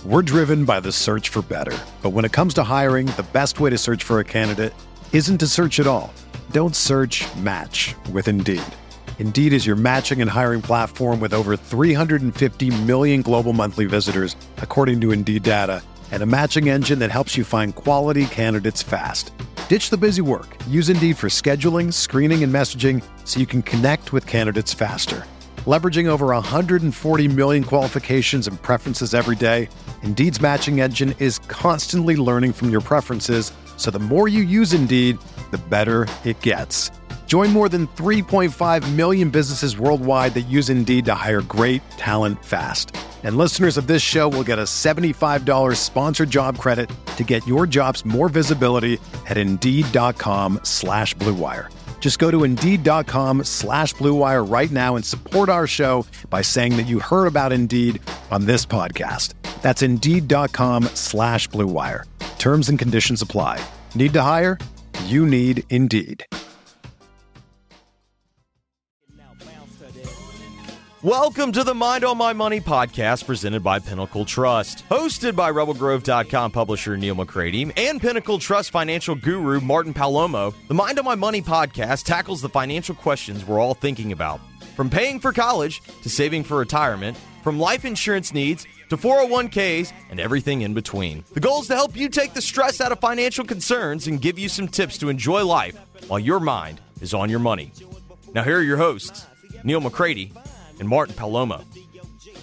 We're driven by the search for better. But when it comes to hiring, the best way to search for a candidate isn't to search at all. Don't search, match with Indeed. Indeed is your matching and hiring platform with over 350 million global monthly visitors, according to Indeed data, and a matching engine that helps you find quality candidates fast. Ditch the busy work. Use Indeed for scheduling, screening, and messaging so you can connect with candidates faster. Leveraging over 140 million qualifications and preferences every day, Indeed's matching engine is constantly learning from your preferences, so the more you use Indeed, the better it gets. Join more than 3.5 million businesses worldwide that use Indeed to hire great talent fast. And listeners of this show will get a $75 sponsored job credit to get your jobs more visibility at Indeed.com/Blue Wire. Just go to Indeed.com/Blue Wire right now and support our show by saying that you heard about Indeed on this podcast. That's Indeed.com/Blue Wire. Terms and conditions apply. Need to hire? You need Indeed. Welcome to the Mind on My Money podcast presented by Pinnacle Trust. Hosted by RebelGrove.com publisher Neil McCready and Pinnacle Trust financial guru Martin Palomo, the Mind on My Money podcast tackles the financial questions we're all thinking about. From paying for college to saving for retirement, from life insurance needs to 401ks and everything in between. The goal is to help you take the stress out of financial concerns and give you some tips to enjoy life while your mind is on your money. Now here are your hosts, Neil McCready and Martin Palomo. Welcome to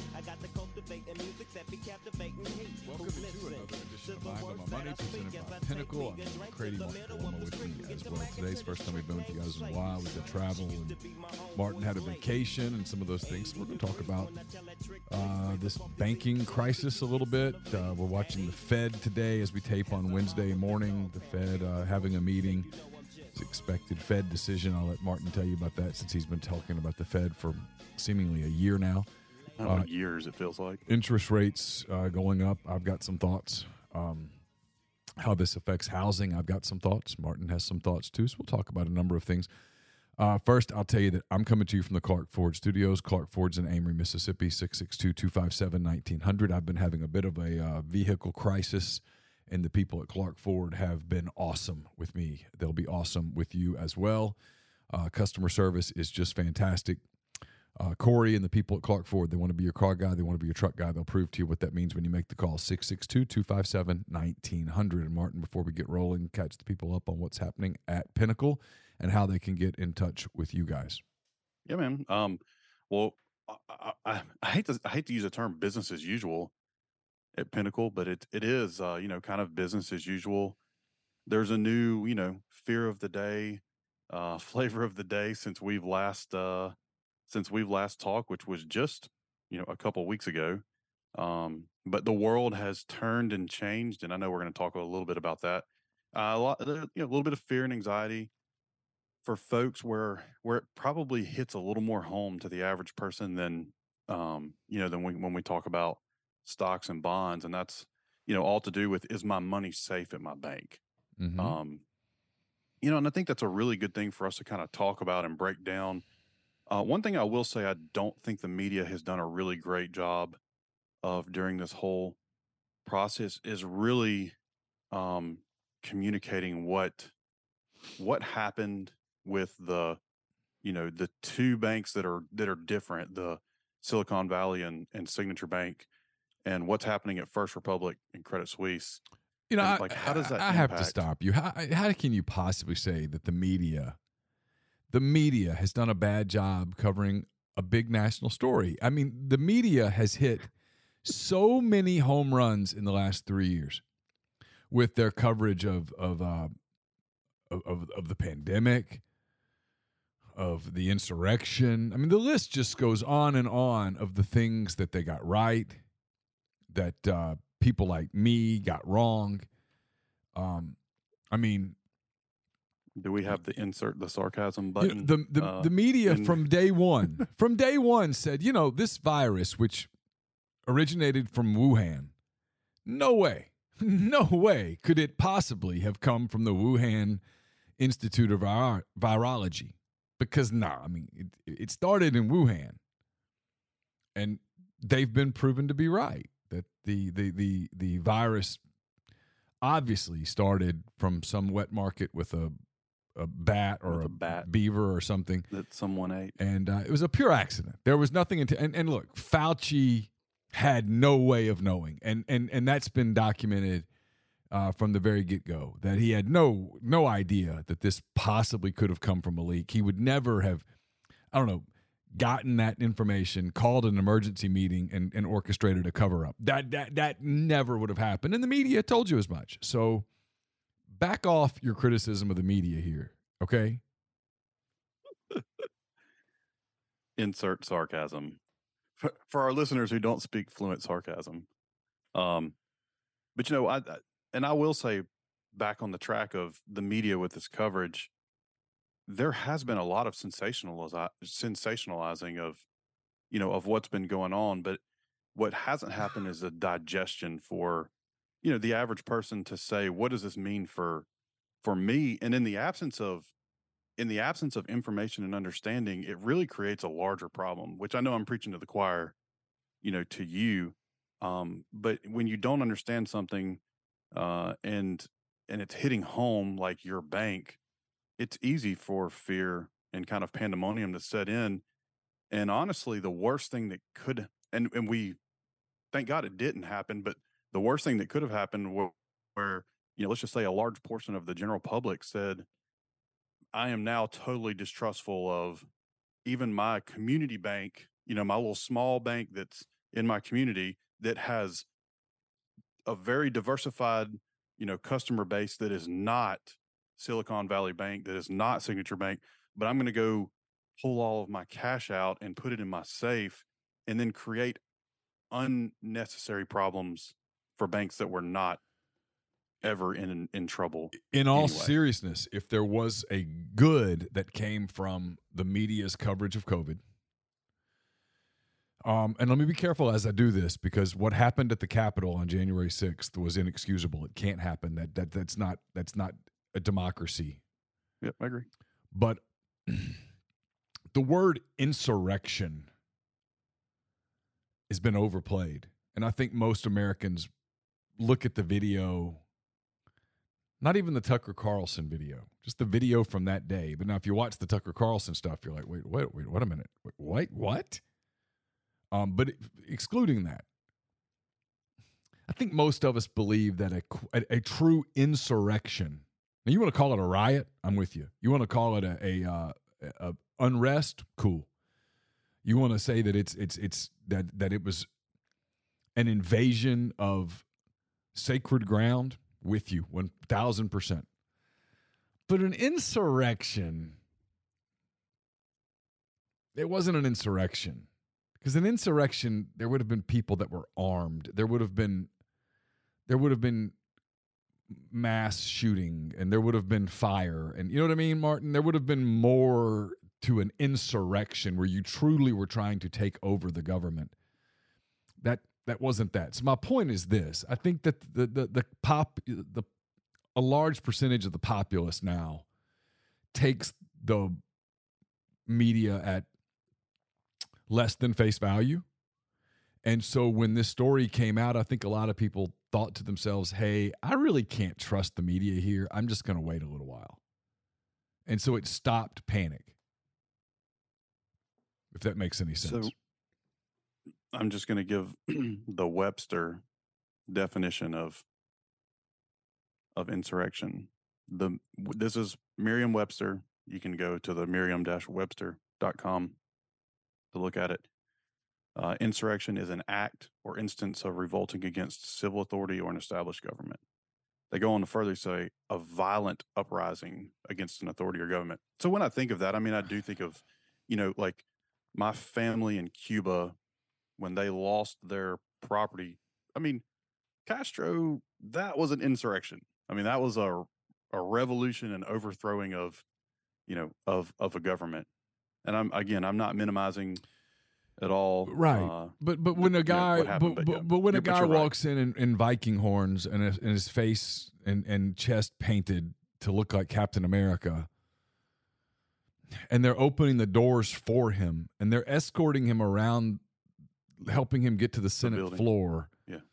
another edition of Mind on My Money, presented by Pinnacle. I'm McCready, Martin Palomo with me as well. Today's first time we've been with you guys in a while. We've been travel, and Martin had a vacation and some of those things. So we're going to talk about this banking crisis a little bit. We're watching the Fed today as we tape on Wednesday morning. The Fed having a meeting. It's expected Fed decision. I'll let Martin tell you about that since he's been talking about the Fed for seemingly a year now. Years, it feels like. Interest rates going up. I've got some thoughts. How this affects housing, I've got some thoughts. Martin has some thoughts too, so we'll talk about a number of things. First, I'll tell you that I'm coming to you from the Clark Ford Studios. Clark Ford's in Amory, Mississippi, 662-257-1900. I've been having a bit of a vehicle crisis, and the people at Clark Ford have been awesome with me. They'll be awesome with you as well. Customer service is just fantastic. Corey and the people at Clark Ford, they want to be your car guy. They want to be your truck guy. They'll prove to you what that means when you make the call, 662-257-1900. And Martin, before we get rolling, catch the people up on what's happening at Pinnacle and how they can get in touch with you guys. Yeah, man. Well, I hate to use the term business as usual at Pinnacle, but it is kind of business as usual. There's a new fear of the day, flavor of the day since we've last talked, which was just a couple weeks ago. But the world has turned and changed, and I know we're going to talk a little bit about that. A little bit of fear and anxiety for folks where it probably hits a little more home to the average person than when we talk about stocks and bonds, and that's all to do with, is my money safe at my bank? Mm-hmm. And I think that's a really good thing for us to kind of talk about and break down. One thing I will say, I don't think the media has done a really great job of during this whole process is really communicating what happened with the two banks that are different, the Silicon Valley and Signature Bank, and what's happening at First Republic and Credit Suisse. How does that I have to stop you. How can you possibly say that the media has done a bad job covering a big national story? I mean, the media has hit so many home runs in the last 3 years with their coverage of the pandemic, of the insurrection. I mean, the list just goes on and on of the things that they got right, that people like me got wrong. Do we have the insert the sarcasm button? The media from day one said, this virus, which originated from Wuhan, no way could it possibly have come from the Wuhan Institute of Virology. Because it started in Wuhan, and they've been proven to be right. that the virus obviously started from some wet market with a bat or With a bat. beaver or something that someone ate. and it was a pure accident. There was nothing and look, Fauci had no way of knowing, and that's been documented from the very get-go, that he had no idea that this possibly could have come from a leak. He would never have, I don't know, gotten that information, called an emergency meeting, and orchestrated a cover-up. That never would have happened, and the media told you as much. So back off your criticism of the media here, okay? Insert sarcasm for our listeners who don't speak fluent sarcasm. But you know, I will say, back on the track of the media with this coverage, there has been a lot of sensationalizing of, you know, of what's been going on. But what hasn't happened is a digestion for, you know, the average person to say, what does this mean for me? And in the absence of information and understanding, it really creates a larger problem, which I know I'm preaching to the choir, you know, to you. But when you don't understand something, and it's hitting home like your bank, it's easy for fear and kind of pandemonium to set in. And honestly, the worst thing that could, and we thank God it didn't happen, but the worst thing that could have happened where, you know, let's just say a large portion of the general public said, I am now totally distrustful of even my community bank, you know, my little small bank that's in my community that has a very diversified, you know, customer base that is not Silicon Valley Bank, that is not Signature Bank, but I'm going to go pull all of my cash out and put it in my safe and then create unnecessary problems for banks that were not ever in trouble. In all anyway. seriousness, if there was a good that came from the media's coverage of COVID, and let me be careful as I do this, because what happened at the Capitol on January 6th was inexcusable. It can't happen. That's not a democracy. Yep, I agree. But the word insurrection has been overplayed. And I think most Americans look at the video, not even the Tucker Carlson video, just the video from that day. But now if you watch the Tucker Carlson stuff, you're like, wait a minute. Wait, what? But excluding that, I think most of us believe that a true insurrection, now you want to call it a riot, I'm with you. You want to call it a unrest, cool. You want to say that it's that it was an invasion of sacred ground, with you 1,000%. But an insurrection, it wasn't an insurrection. Because an insurrection, there would have been people that were armed. There would have been mass shooting, and there would have been fire. And you know what I mean, Martin? There would have been more to an insurrection where you truly were trying to take over the government. That wasn't that. So my point is this. I think that a large percentage of the populace now takes the media at less than face value. And so when this story came out, I think a lot of people thought to themselves, hey, I really can't trust the media here. I'm just going to wait a little while. And so it stopped panic, if that makes any sense. So I'm just going to give the Webster definition of insurrection. This is Merriam-Webster. You can go to the merriam-webster.com to look at it. Insurrection is an act or instance of revolting against civil authority or an established government. They go on to further say a violent uprising against an authority or government. So when I think of that, I mean, I do think of, you know, like my family in Cuba, when they lost their property. I mean, Castro, that was an insurrection. I mean, that was a revolution and overthrowing of, you know, of a government. And I'm not minimizing at all. Right. But when a guy, but when a guy walks in Viking horns and his face and chest painted to look like Captain America, and they're opening the doors for him and they're escorting him around, helping him get to the Senate floor. Yeah.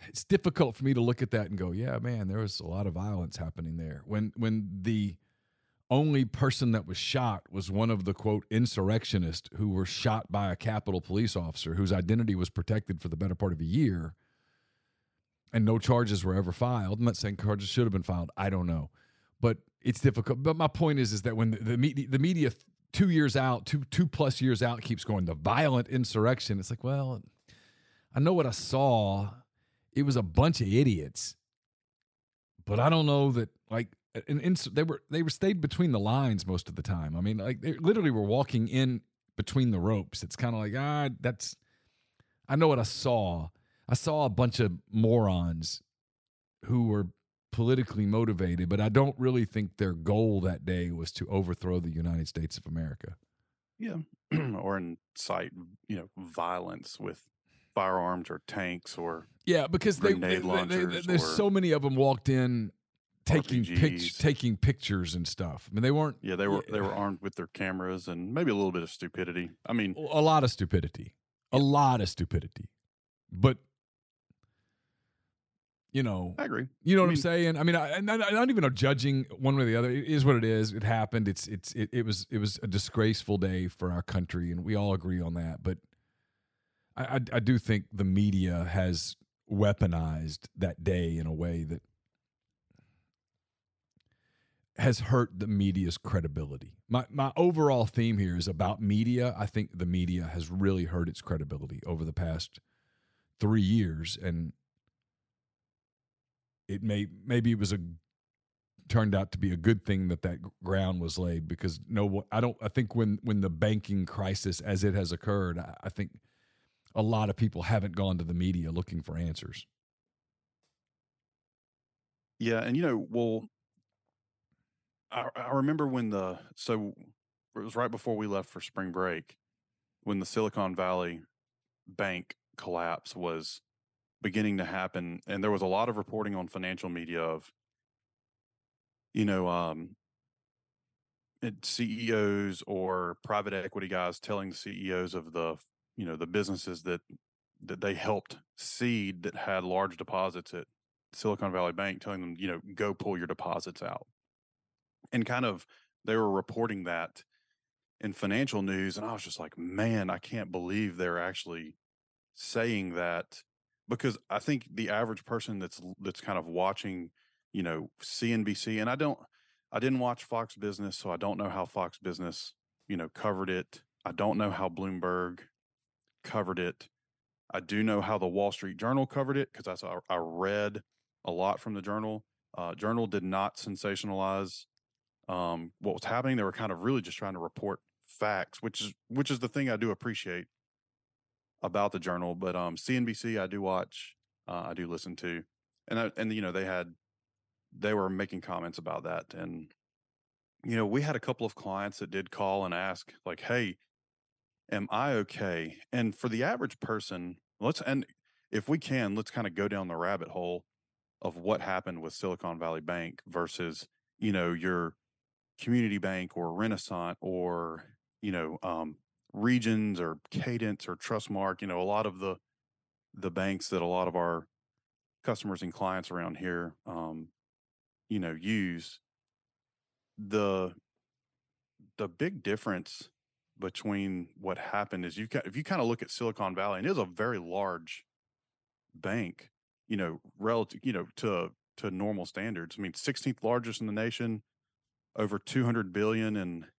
it's difficult for me to look at that and go, yeah, man, there was a lot of violence happening there. When the only person that was shot was one of the, quote, insurrectionists who were shot by a Capitol police officer whose identity was protected for the better part of a year, and no charges were ever filed. I'm not saying charges should have been filed. I don't know. But it's difficult. But my point is that when the media 2 years out, two plus years out, keeps going, the violent insurrection, it's like, well, I know what I saw. It was a bunch of idiots. But I don't know that, like, they were stayed between the lines most of the time. I mean, like, they literally were walking in between the ropes. It's kind of like, I know what I saw. I saw a bunch of morons who were politically motivated, but I don't really think their goal that day was to overthrow the United States of America. Yeah. Or incite, violence with firearms or tanks or because grenade launchers. There's so many of them walked in taking RPGs. pictures and stuff. I mean, they weren't. Yeah, they were armed with their cameras and maybe a little bit of stupidity. I mean, a lot of stupidity, but. I agree. You know what I'm saying? I mean, I'm not even judging one way or the other. It is what it is. It happened. It was a disgraceful day for our country, and we all agree on that. But I do think the media has weaponized that day in a way that has hurt the media's credibility. My overall theme here is about media. I think the media has really hurt its credibility over the past 3 years, and it maybe it was turned out to be a good thing that ground was laid, because I think when the banking crisis as it has occurred, I think a lot of people haven't gone to the media looking for answers. Yeah, and I remember when it was right before we left for spring break, when the Silicon Valley Bank collapse was beginning to happen, and there was a lot of reporting on financial media of CEOs or private equity guys telling the CEOs of the businesses that they helped seed that had large deposits at Silicon Valley Bank, telling them, go pull your deposits out. And kind of they were reporting that in financial news, and I was just like, man, I can't believe they're actually saying that. Because I think the average person that's kind of watching, CNBC, and I didn't watch Fox Business, so I don't know how Fox Business, covered it. I don't know how Bloomberg covered it. I do know how the Wall Street Journal covered it, because I read a lot from the Journal. Journal did not sensationalize what was happening. They were kind of really just trying to report facts, which is the thing I do appreciate about the Journal. But CNBC I do watch, I do listen to, and they were making comments about that. And we had a couple of clients that did call and ask, like, hey, am I okay? And for the average person, if we can, let's kind of go down the rabbit hole of what happened with Silicon Valley Bank versus your community bank or Renaissance or Regions or Cadence or Trustmark, a lot of the banks that a lot of our customers and clients around here, use. The big difference between what happened is if you kind of look at Silicon Valley, and it is a very large bank, relative, to normal standards. I mean, 16th largest in the nation, over 200 billion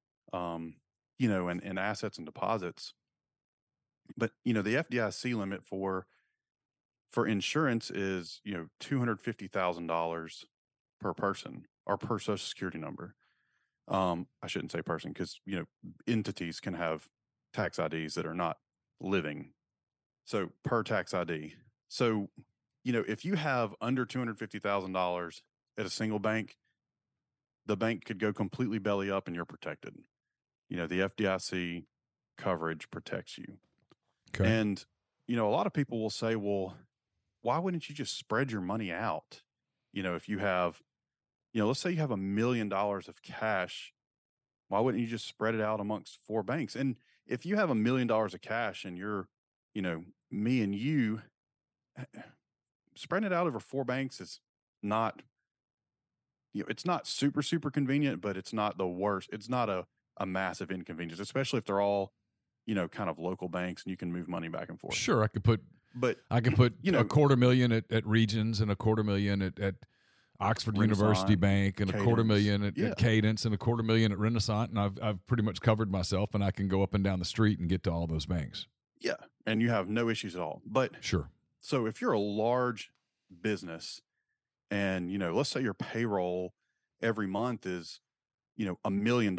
in assets and deposits. But the FDIC limit for insurance is $250,000 per person or per Social Security number. I shouldn't say person, because entities can have tax IDs that are not living. So per tax ID. So if you have under $250,000 at a single bank, the bank could go completely belly up and you're protected. The FDIC coverage protects you. Okay. And a lot of people will say, well, why wouldn't you just spread your money out? If you have, let's say you have $1 million of cash, why wouldn't you just spread it out amongst 4 banks? And if you have $1 million of cash and you're, me and you, spreading it out over 4 banks is not, it's not super, super convenient, but it's not the worst. It's not a massive inconvenience, especially if they're all, kind of local banks and you can move money back and forth. Sure, I could put a $250,000 at Regions and $250,000 at Oxford University Bank and Cadence. $250,000 at Cadence and $250,000 at Renaissance, and I've pretty much covered myself, and I can go up and down the street and get to all those banks. Yeah, and you have no issues at all. But sure. So if you're a large business and, let's say your payroll every month is, $1 million,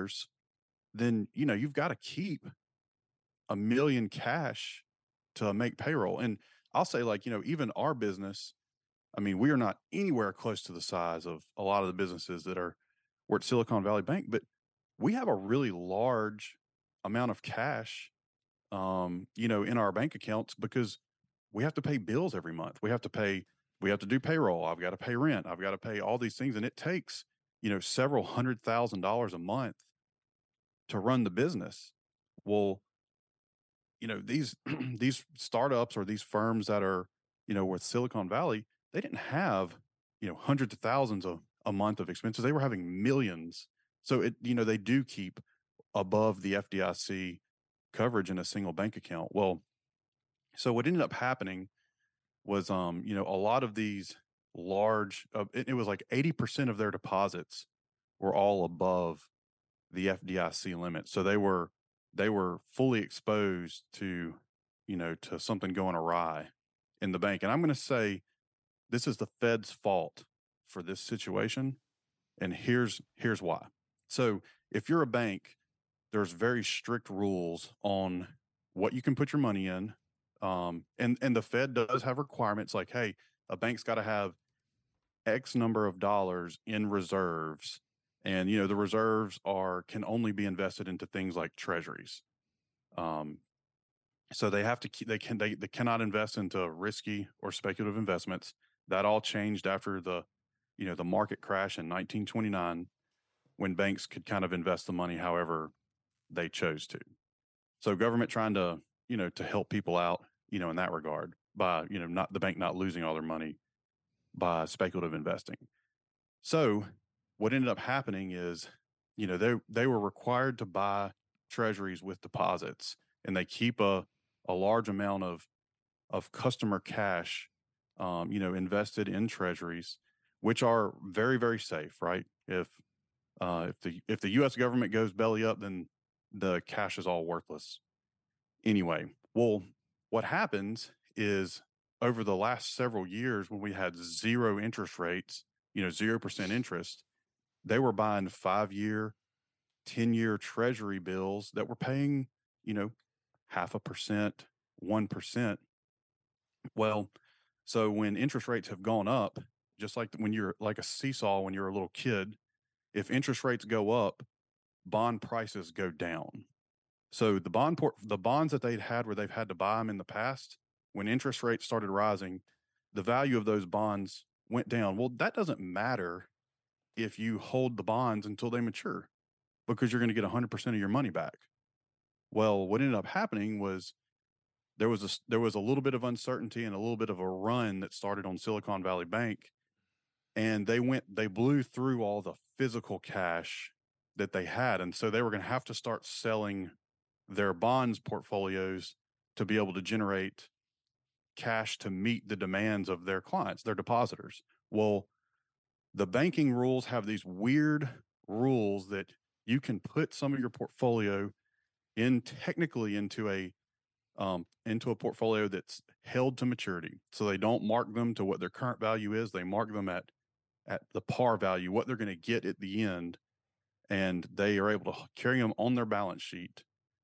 then, you've got to keep $1 million cash to make payroll. And I'll say, like, even our business, I mean, we are not anywhere close to the size of a lot of the businesses that we're at Silicon Valley Bank, but we have a really large amount of cash, in our bank accounts because we have to pay bills every month. We have to do payroll. I've got to pay rent. I've got to pay all these things. And it takes, several $100,000 a month to run the business. Well, these startups or these firms that are, with Silicon Valley, they didn't have, hundreds of thousands a month of expenses. They were having millions. So they do keep above the FDIC coverage in a single bank account. Well, so what ended up happening was, a lot of these large, it was like 80% of their deposits were all above the FDIC limit. So they were fully exposed to, to something going awry in the bank. And I'm going to say this is the Fed's fault for this situation. And here's why. So if you're a bank, there's very strict rules on what you can put your money in. And the Fed does have requirements like, hey, a bank's got to have X number of dollars in reserves. And, the reserves can only be invested into things like treasuries. So they have to keep, they cannot invest into risky or speculative investments. That all changed after the market crash in 1929, when banks could kind of invest the money however they chose to. So government trying to, to help people out, in that regard by, not the bank not losing all their money by speculative investing. So what ended up happening is, they were required to buy treasuries with deposits, and they keep a large amount of customer cash, invested in treasuries, which are very, very safe, right? If the U.S. government goes belly up, then the cash is all worthless. Anyway, well, what happens is over the last several years, when we had zero interest rates, 0% interest, they were buying 5-year, 10-year treasury bills that were paying, 0.5%, 1%. Well, so when interest rates have gone up, just like when you're like a seesaw, when you're a little kid, if interest rates go up, bond prices go down. So the bonds that they'd had where they've had to buy them in the past, when interest rates started rising, the value of those bonds went down. Well, that doesn't matter if you hold the bonds until they mature, because you're going to get 100% of your money back. Well, what ended up happening was there was a little bit of uncertainty and a little bit of a run that started on Silicon Valley Bank, and they blew through all the physical cash that they had. And so they were going to have to start selling their bonds portfolios to be able to generate cash to meet the demands of their clients, their depositors. Well, the banking rules have these weird rules that you can put some of your portfolio technically into a portfolio that's held to maturity. So they don't mark them to what their current value is. They mark them at the par value, what they're going to get at the end. And they are able to carry them on their balance sheet,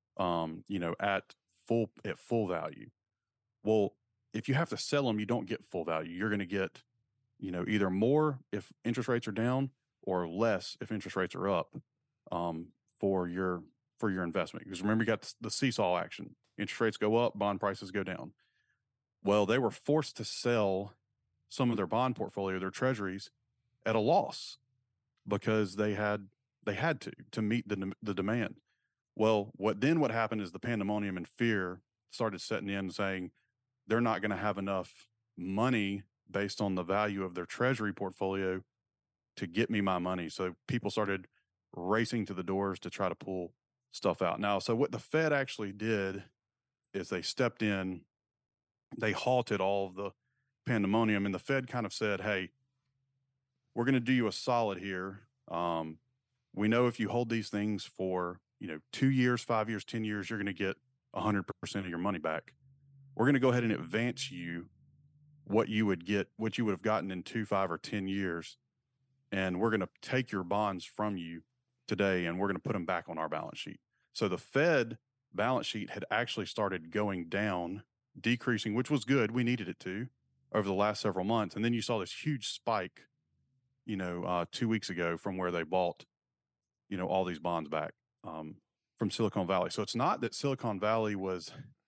at full value. Well, if you have to sell them, you don't get full value. You're going to get, either more if interest rates are down or less if interest rates are up, for your investment. Because remember, you got the seesaw action. Interest rates go up, bond prices go down. Well, they were forced to sell some of their bond portfolio, their treasuries, at a loss because they had to meet the demand. Well, what happened is the pandemonium and fear started setting in, saying they're not going to have enough money based on the value of their treasury portfolio to get me my money. So people started racing to the doors to try to pull stuff out. Now, so what the Fed actually did is they stepped in, they halted all of the pandemonium, and the Fed kind of said, hey, we're going to do you a solid here. We know if you hold these things for, 2 years, 5 years, 10 years, you're going to get 100% of your money back. We're going to go ahead and advance you what you would have gotten in 2, 5, or 10 years. And we're going to take your bonds from you today, and we're going to put them back on our balance sheet. So the Fed balance sheet had actually started going down, decreasing, which was good. We needed it to over the last several months. And then you saw this huge spike, 2 weeks ago from where they bought, all these bonds back from Silicon Valley. So it's not that Silicon Valley was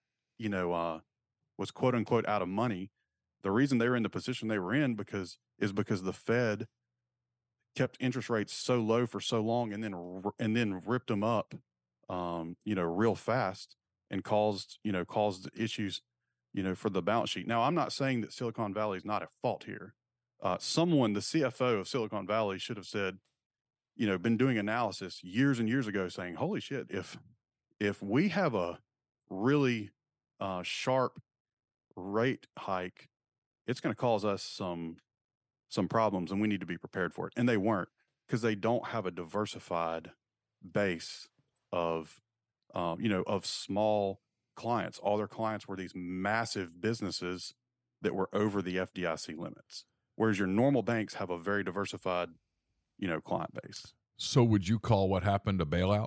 quote unquote out of money. The reason they were in the position they were in because the Fed kept interest rates so low for so long and then ripped them up, real fast and caused issues, for the balance sheet. Now, I'm not saying that Silicon Valley is not at fault here. The CFO of Silicon Valley should have said, been doing analysis years and years ago saying, holy shit, if we have a really sharp rate hike, it's going to cause us some problems, and we need to be prepared for it. And they weren't, because they don't have a diversified base of small clients. All their clients were these massive businesses that were over the FDIC limits, whereas your normal banks have a very diversified, client base. So would you call what happened a bailout?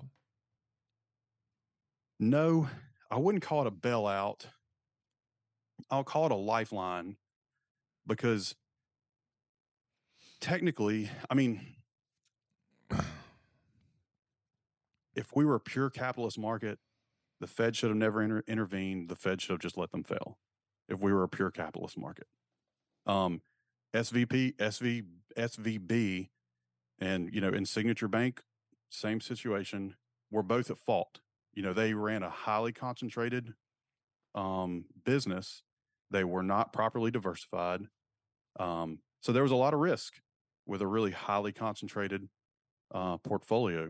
No, I wouldn't call it a bailout. I'll call it a lifeline, because technically, I mean, if we were a pure capitalist market, the Fed should have never intervened. The Fed should have just let them fail. If we were a pure capitalist market, SVB, and in Signature Bank, same situation. We're both at fault. They ran a highly concentrated business. They were not properly diversified. So there was a lot of risk with a really highly concentrated portfolio.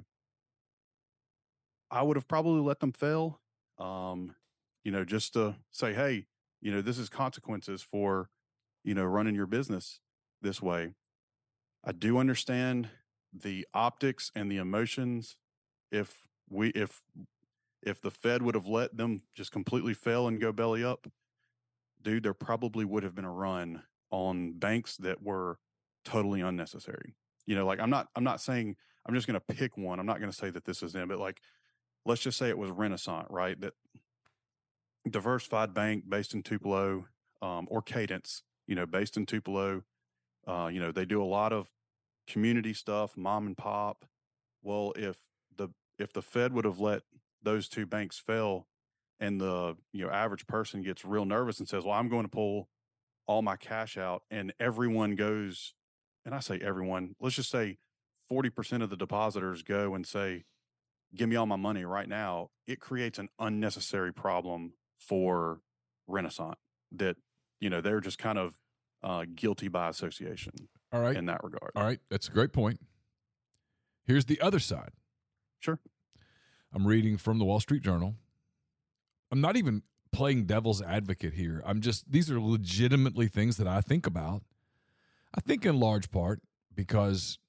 I would have probably let them fail, just to say, hey, this is consequences for, running your business this way. I do understand the optics and the emotions. If the Fed would have let them just completely fail and go belly up, dude, there probably would have been a run on banks that were totally unnecessary. I'm not saying, I'm just going to pick one. I'm not going to say that this is them, but let's just say it was Renaissance, right? That diversified bank based in Tupelo, or Cadence, based in Tupelo. They do a lot of community stuff, mom and pop. Well, if the Fed would have let those two banks fail, and the average person gets real nervous and says, well, I'm going to pull all my cash out, and everyone goes, and I say everyone, let's just say 40% of the depositors go and say, give me all my money right now. It creates an unnecessary problem for Renaissance that, they're just kind of guilty by association. All right. In that regard. All right. That's a great point. Here's the other side. Sure. I'm reading from the Wall Street Journal. I'm not even playing devil's advocate here. These are legitimately things that I think about. I think in large part because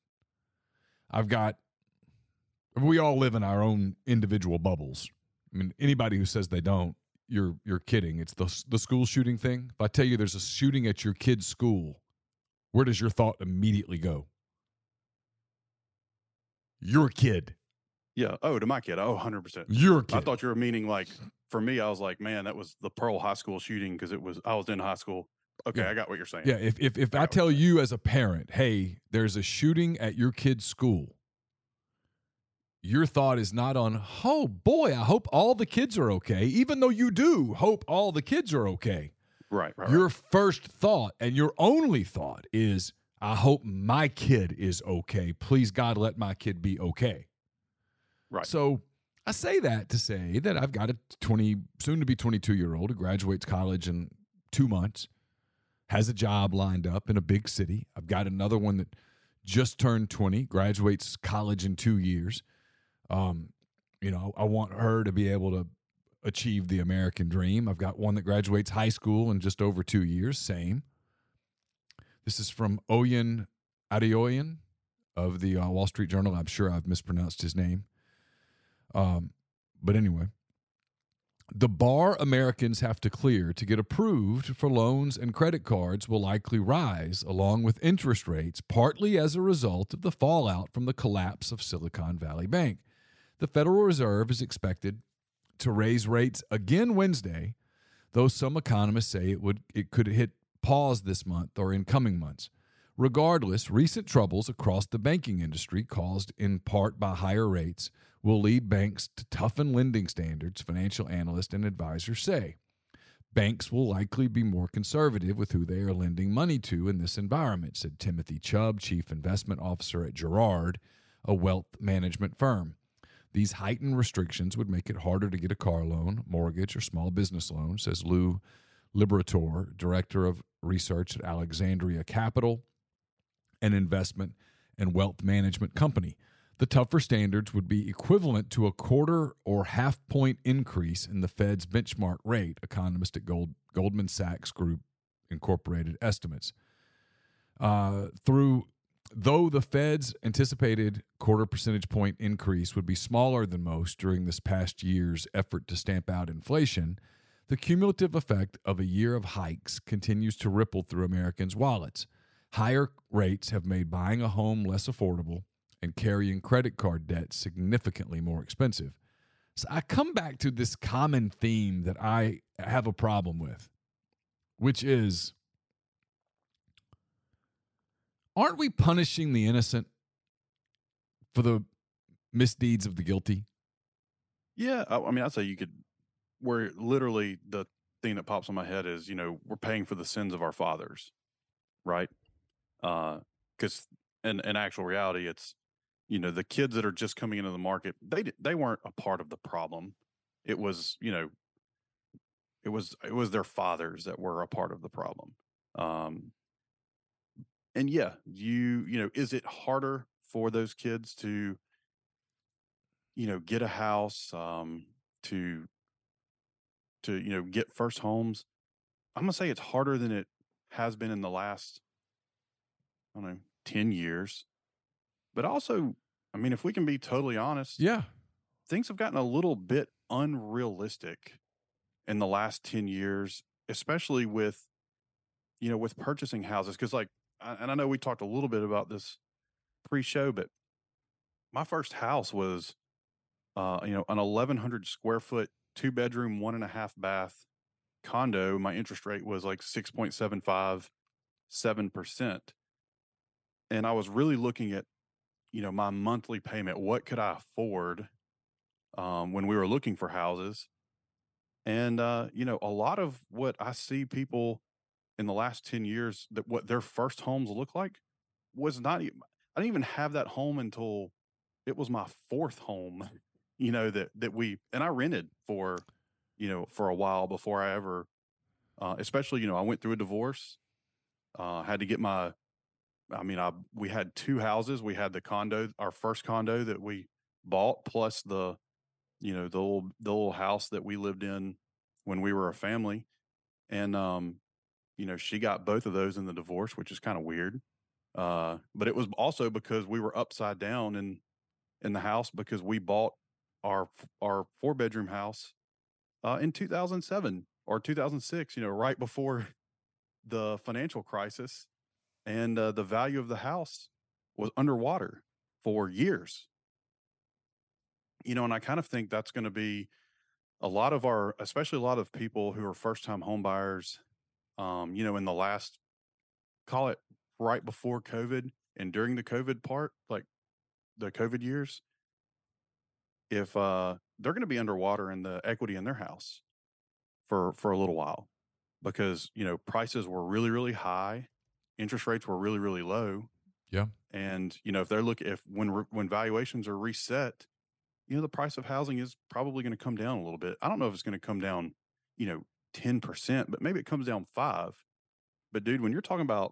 we all live in our own individual bubbles. I mean, anybody who says they don't, you're kidding. It's the school shooting thing. If I tell you there's a shooting at your kid's school, where does your thought immediately go? Your kid. Yeah. Oh, to my kid. Oh, 100%. Your kid. I thought you were meaning for me, I was like, man, that was the Pearl High School shooting because I was in high school. Okay, yeah. I got what you're saying. Yeah, if I tell you as a parent, hey, there's a shooting at your kid's school, your thought is not on, oh boy, I hope all the kids are okay, even though you do hope all the kids are okay. Right. Your first thought and your only thought is, I hope my kid is okay. Please, God, let my kid be okay. Right. So I say that to say that I've got a soon to be 22-year-old who graduates college in 2 months. has a job lined up in a big city. I've got another one that just turned 20, graduates college in 2 years. I want her to be able to achieve the American dream. I've got one that graduates high school in just over 2 years, same. This is from Oyen Adeoyen of the Wall Street Journal. I'm sure I've mispronounced his name. But anyway, the bar Americans have to clear to get approved for loans and credit cards will likely rise, along with interest rates, partly as a result of the fallout from the collapse of Silicon Valley Bank. The Federal Reserve is expected to raise rates again Wednesday, though some economists say it could hit pause this month or in coming months. Regardless, recent troubles across the banking industry, caused in part by higher rates, will lead banks to toughen lending standards, financial analysts and advisors say. Banks will likely be more conservative with who they are lending money to in this environment, said Timothy Chubb, chief investment officer at Gerard, a wealth management firm. These heightened restrictions would make it harder to get a car loan, mortgage, or small business loan, says Lou Liberator, director of research at Alexandria Capital, an investment and wealth management company. The tougher standards would be equivalent to a quarter or half-point increase in the Fed's benchmark rate, economist at Goldman Sachs Group Incorporated estimates. Though the Fed's anticipated quarter percentage point increase would be smaller than most during this past year's effort to stamp out inflation, the cumulative effect of a year of hikes continues to ripple through Americans' wallets. Higher rates have made buying a home less affordable and carrying credit card debt significantly more expensive. So I come back to this common theme that I have a problem with, which is, aren't we punishing the innocent for the misdeeds of the guilty? Yeah, I mean, I'd say where literally the thing that pops in my head is, we're paying for the sins of our fathers, right? Because in actual reality, it's, the kids that are just coming into the market, they weren't a part of the problem. It was, it was their fathers that were a part of the problem. And yeah, is it harder for those kids to, get a house, to get first homes? I'm gonna say it's harder than it has been in the last, I don't know, 10 years. But also, I mean, if we can be totally honest, Yeah. things have gotten a little bit unrealistic in the last 10 years, especially with purchasing houses. Because and I know we talked a little bit about this pre-show, but my first house was, an 1,100 square foot, 2-bedroom, 1.5 bath condo. My interest rate was like 6.75, 7%. And I was really looking at, my monthly payment. What could I afford when we were looking for houses? And, a lot of what I see people in the last 10 years, that what their first homes look like was not even, I didn't even have that home until it was my fourth home, and I rented for a while before I ever, especially, I went through a divorce, had to get we had 2 houses. We had the condo, our first condo that we bought, plus the old house that we lived in when we were a family. And, she got both of those in the divorce, which is kind of weird. But it was also because we were upside down in the house, because we bought our 4-bedroom house, in 2007 or 2006, right before the financial crisis. And the value of the house was underwater for years. And I kind of think that's going to be especially a lot of people who are first-time home buyers, in the last, call it right before COVID and during the COVID part, like the COVID years, if they're going to be underwater in the equity in their house for a little while, because, prices were really, really high. Interest rates were really, really low. Yeah. And, if when valuations are reset, the price of housing is probably going to come down a little bit. I don't know if it's going to come down, 10%, but maybe it comes down 5. But dude, when you're talking about,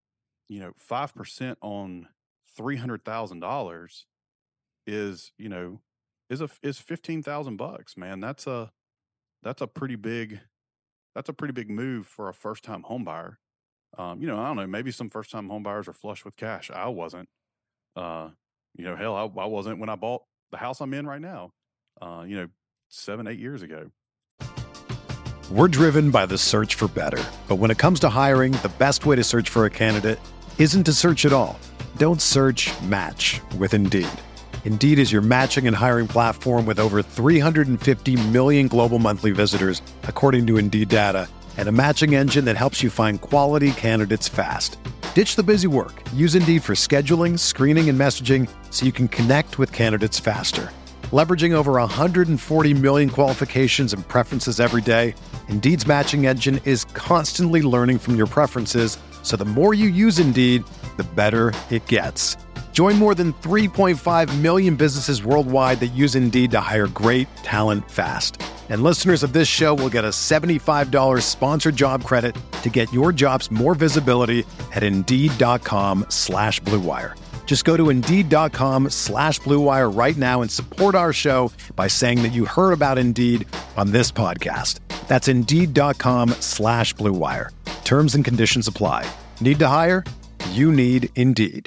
5% on $300,000 is, is $15,000, man. That's a pretty big move for a first time home buyer. I don't know, maybe some first time home buyers are flush with cash. I wasn't. Hell, I wasn't when I bought the house I'm in right now. 7-8 years ago. We're driven by the search for better. But when it comes to hiring, the best way to search for a candidate isn't to search at all. Don't search, match with Indeed. Indeed is your matching and hiring platform with over 350 million global monthly visitors, according to Indeed data, and a matching engine that helps you find quality candidates fast. Ditch the busy work. Use Indeed for scheduling, screening, and messaging so you can connect with candidates faster. Leveraging over 140 million qualifications and preferences every day, Indeed's matching engine is constantly learning from your preferences, so the more you use Indeed, the better it gets. Join more than 3.5 million businesses worldwide that use Indeed to hire great talent fast. And listeners of this show will get a $75 sponsored job credit to get your jobs more visibility at Indeed.com/Blue Wire. Just go to Indeed.com/Blue Wire right now and support our show by saying that you heard about Indeed on this podcast. That's Indeed.com/Blue Wire. Terms and conditions apply. Need to hire? You need Indeed.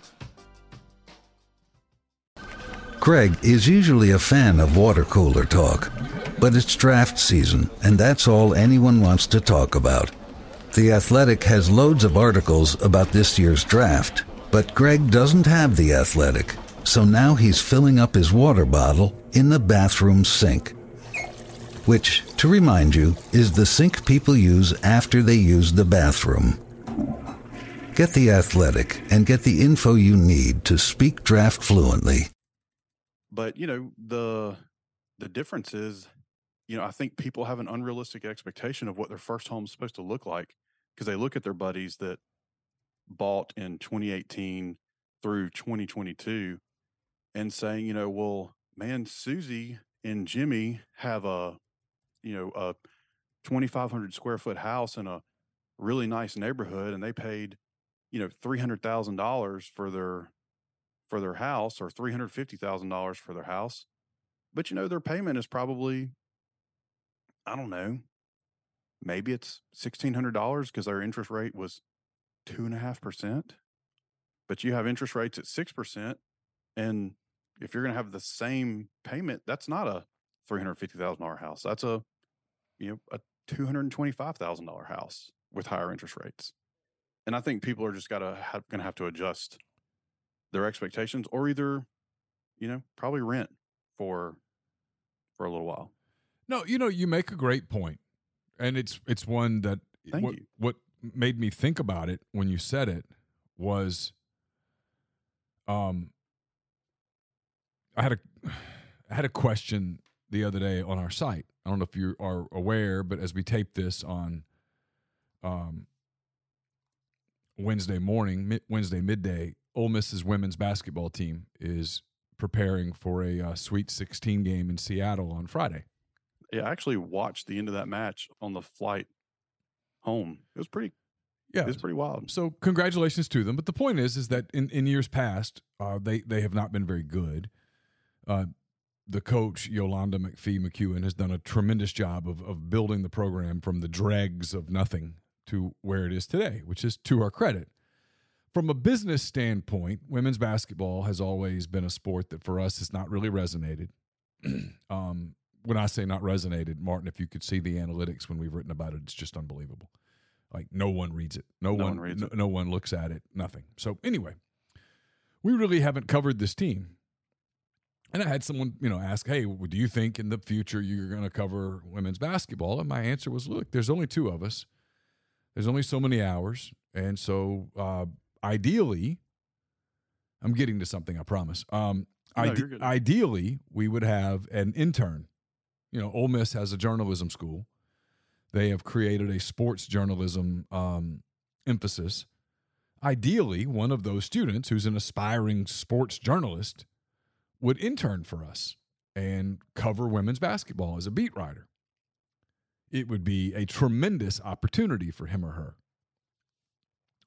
Craig is usually a fan of water cooler talk, but it's draft season, and that's all anyone wants to talk about. The Athletic has loads of articles about this year's draft, but Greg doesn't have The Athletic, so now he's filling up his water bottle in the bathroom sink, which, to remind you, is the sink people use after they use the bathroom. Get The Athletic and get the info you need to speak draft fluently. But, the difference is, I think people have an unrealistic expectation of what their first home is supposed to look like because they look at their buddies that bought in 2018 through 2022 and saying, well, man, Susie and Jimmy have a 2,500 square foot house in a really nice neighborhood, and they paid, $300,000 for their house, or $350,000 for their house. But, their payment is probably, I don't know, maybe it's $1,600 because their interest rate was 2.5%. But you have interest rates at 6%. And if you're going to have the same payment, that's not a $350,000 house. That's a $225,000 house with higher interest rates. And I think people are just going to have to adjust their expectations, or either, probably rent for a little while. No, you make a great point, and it's one that what made me think about it when you said it was, I had a question the other day on our site. I don't know if you are aware, but as we tape this on Wednesday midday, Ole Miss's women's basketball team is preparing for a Sweet 16 game in Seattle on Friday. Yeah, I actually watched the end of that match on the flight home. It was pretty wild. So congratulations to them. But the point is that in years past, they have not been very good. The coach, Yolanda McPhee-McEwen, has done a tremendous job of building the program from the dregs of nothing to where it is today, which is to our credit. From a business standpoint, women's basketball has always been a sport that for us has not really resonated. When I say not resonated, Martin, if you could see the analytics when we've written about it, it's just unbelievable. Like no one reads it. No one looks at it. Nothing. So anyway, we really haven't covered this team. And I had someone, ask, hey, do you think in the future you're going to cover women's basketball? And my answer was, look, there's only two of us. There's only so many hours. And so ideally, I'm getting to something, I promise. Ideally, we would have an intern. Ole Miss has a journalism school. They have created a sports journalism emphasis. Ideally, one of those students who's an aspiring sports journalist would intern for us and cover women's basketball as a beat writer. It would be a tremendous opportunity for him or her.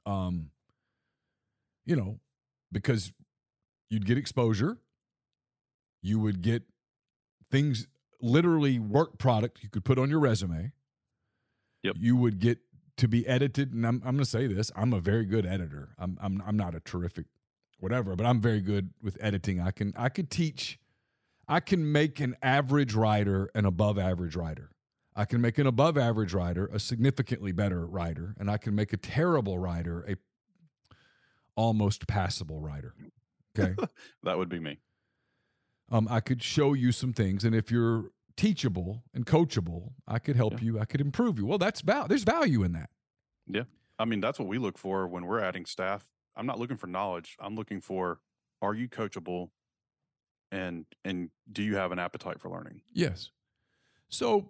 Because you'd get exposure, you would get things, literally work product you could put on your resume. Yep. You would get to be edited, and I'm going to say this: I'm a very good editor. I'm not a terrific whatever, but I'm very good with editing. I could teach. I can make an average writer an above average writer. I can make an above average writer a significantly better writer, and I can make a terrible writer a almost passable writer. Okay. That would be me. I could show you some things, and if you're teachable and coachable, I could help you. I could improve you. Well, there's value in that. Yeah. I mean, that's what we look for when we're adding staff. I'm not looking for knowledge. I'm looking for, are you coachable, and do you have an appetite for learning? Yes. So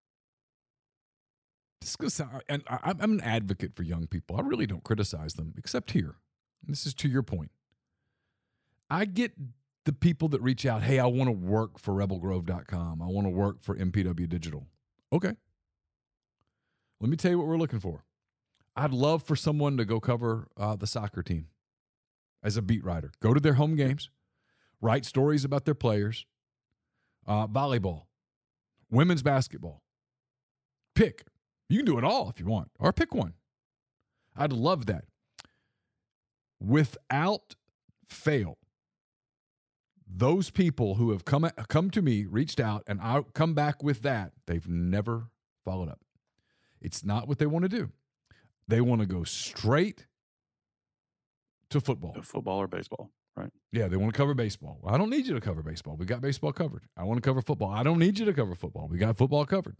this goes, and I'm an advocate for young people. I really don't criticize them, except here. And this is to your point. I get the people that reach out, hey, I want to work for rebelgrove.com. I want to work for MPW Digital. Okay. Let me tell you what we're looking for. I'd love for someone to go cover the soccer team as a beat writer. Go to their home games, write stories about their players, volleyball, women's basketball. Pick. You can do it all if you want, or pick one. I'd love that. Without fail, those people who have come to me, reached out, and I'll come back with that, they've never followed up. It's not what they want to do. They want to go straight to football. Football or baseball, right? Yeah, they want to cover baseball. Well, I don't need you to cover baseball. We got baseball covered. I want to cover football. I don't need you to cover football. We got football covered.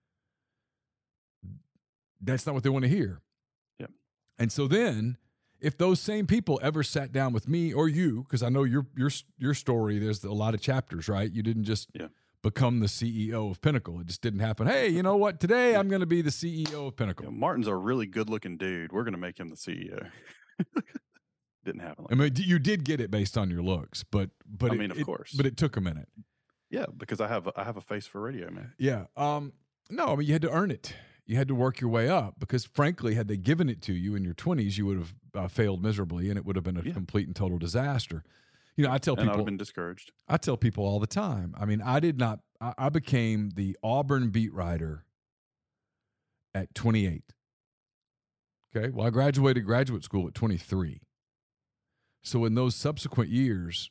That's not what they want to hear. Yeah. And so then, if those same people ever sat down with me or you, because I know your story, there's a lot of chapters, right? You didn't just become the CEO of Pinnacle. It just didn't happen. Hey, you know what? Today I'm going to be the CEO of Pinnacle. Martin's a really good-looking dude. We're going to make him the CEO. Didn't happen. I mean, you did get it based on your looks, but I mean, of course. But it took a minute. Yeah, because I have a face for radio, man. Yeah. No, I mean, you had to earn it. You had to work your way up because, frankly, had they given it to you in your 20s, you would have failed miserably, and it would have been a complete and total disaster. You know, I tell people, I would have been discouraged. I tell people all the time. I mean, I became the Auburn beat writer at 28. Okay. Well, I graduated graduate school at 23. So in those subsequent years,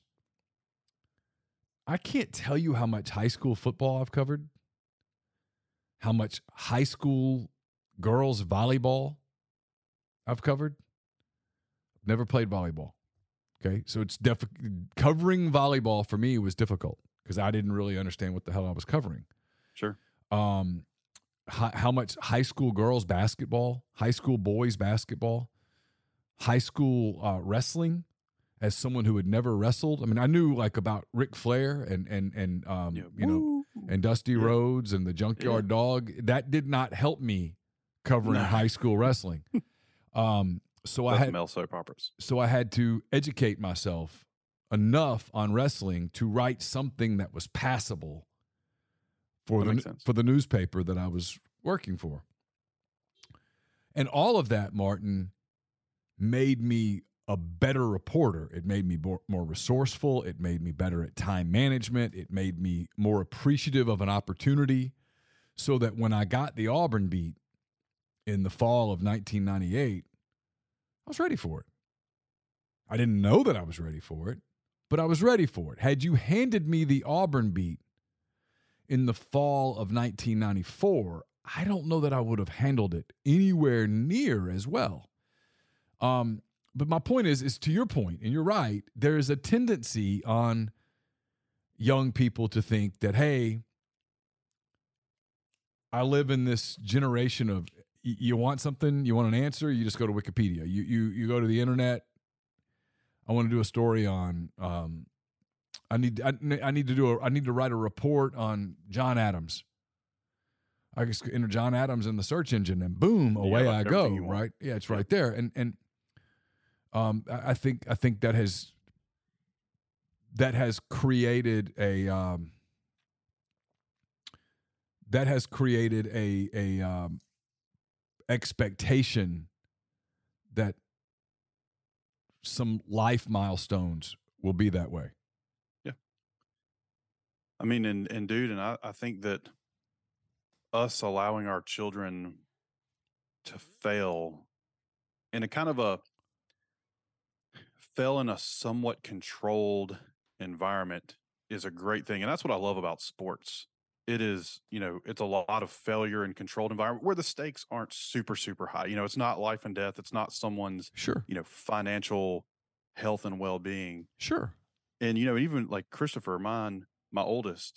I can't tell you how much high school football I've covered, how much high school girls volleyball I've covered. Never played volleyball. Okay. So it's covering volleyball for me was difficult because I didn't really understand what the hell I was covering. Sure. How much high school girls basketball, high school boys basketball, high school wrestling, as someone who had never wrestled. I mean, I knew like about Ric Flair and you know, and Dusty Rhodes and the Junkyard Dog. That did not help me covering high school wrestling. So I had soap operas. So I had to educate myself enough on wrestling to write something that was passable for the newspaper that I was working for. And all of that, Martin, made me a better reporter. It made me more resourceful. It made me better at time management. It made me more appreciative of an opportunity, so that when I got the Auburn beat in the fall of 1998, I was ready for it. I didn't know that I was ready for it, but I was ready for it. Had you handed me the Auburn beat in the fall of 1994, I don't know that I would have handled it anywhere near as well. But my point is to your point, and you're right, there is a tendency on young people to think that, hey, I live in this generation of you want something, you want an answer, you just go to Wikipedia. You go to the internet. I want to do a story on I need to write a report on John Adams. I just enter John Adams in the search engine and boom, away I go, right? Yeah, it's right there. And I think that has created a expectation that some life milestones will be that way. Yeah. I mean, and dude, and I think that us allowing our children to fail in a kind of a fail in a somewhat controlled environment is a great thing. And that's what I love about sports. It is, it's a lot of failure in controlled environment where the stakes aren't super, super high. It's not life and death. It's not someone's, Sure. Financial health and well-being. Sure. And, even like Christopher, my oldest,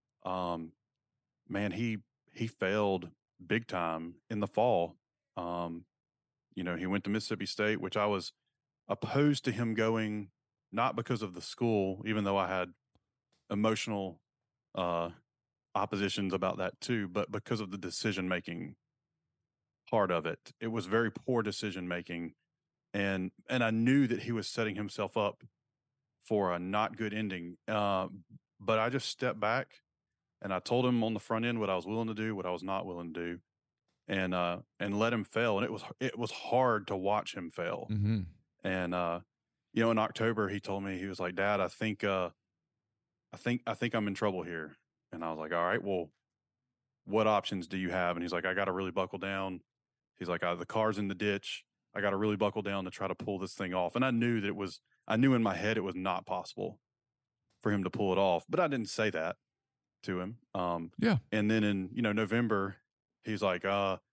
man, he failed big time in the fall. He went to Mississippi State, which I was opposed to him going, not because of the school, even though I had emotional oppositions about that too, but because of the decision-making part of it. It was very poor decision-making. And I knew that he was setting himself up for a not good ending. But I just stepped back and I told him on the front end what I was willing to do, what I was not willing to do, and let him fail. And it was hard to watch him fail. Mm-hmm. And in October, he told me, he was like, "Dad, I think I'm in trouble here." And I was like, "All right, well, what options do you have?" And he's like, "I got to really buckle down." He's like, "The car's in the ditch. I got to really buckle down to try to pull this thing off." And I knew in my head it was not possible for him to pull it off, but I didn't say that to him. Yeah. And then in, November, he's like,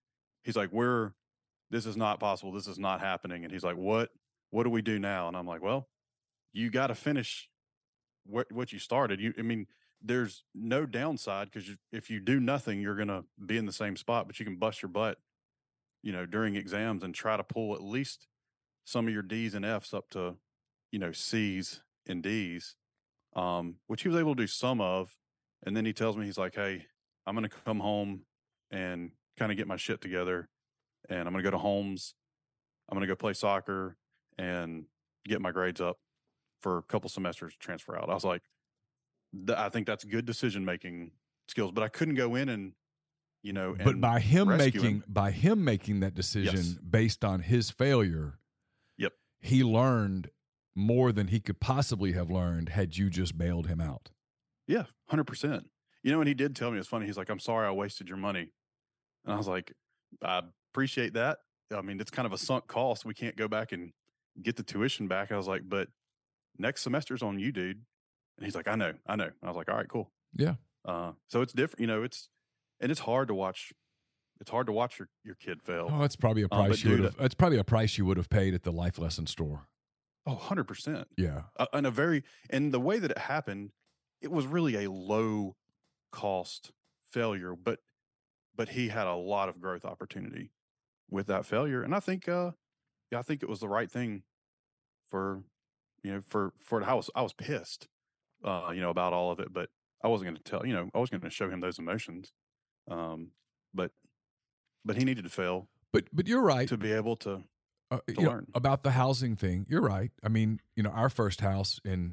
this is not possible. This is not happening. And he's like, what do we do now? And I'm like, well, you got to finish what you started. There's no downside because if you do nothing, you're going to be in the same spot, but you can bust your butt, during exams and try to pull at least some of your D's and F's up to, C's and D's, which he was able to do some of. And then he tells me, he's like, "Hey, I'm going to come home and kind of get my shit together. And I'm going to go to Holmes. I'm going to go play soccer and get my grades up for a couple semesters, transfer out." I was like, I think that's good decision-making skills, but I couldn't go in and, but by him rescue making that decision Yes. based on his failure, Yep. he learned more than he could possibly have learned had you just bailed him out. Yeah, 100%. And he did tell me, it's funny. He's like, "I'm sorry I wasted your money." And I was like, "I appreciate that. I mean, it's kind of a sunk cost. We can't go back and get the tuition back." I was like, "But next semester's on you, dude." And he's like, I know. I was like, "All right, cool." Yeah. So it's different, it's hard to watch. It's hard to watch your kid fail. Oh, that's probably a price that's probably a price you would have paid at the Life Lesson store. Oh, 100%. Yeah. And the way that it happened, it was really a low cost failure, but he had a lot of growth opportunity with that failure. And I think, I think it was the right thing for the house. I was pissed, about all of it, but I wasn't going to tell, I was going to show him those emotions. But he needed to fail. But you're right. To be able to learn. About the housing thing. You're right. I mean, our first house in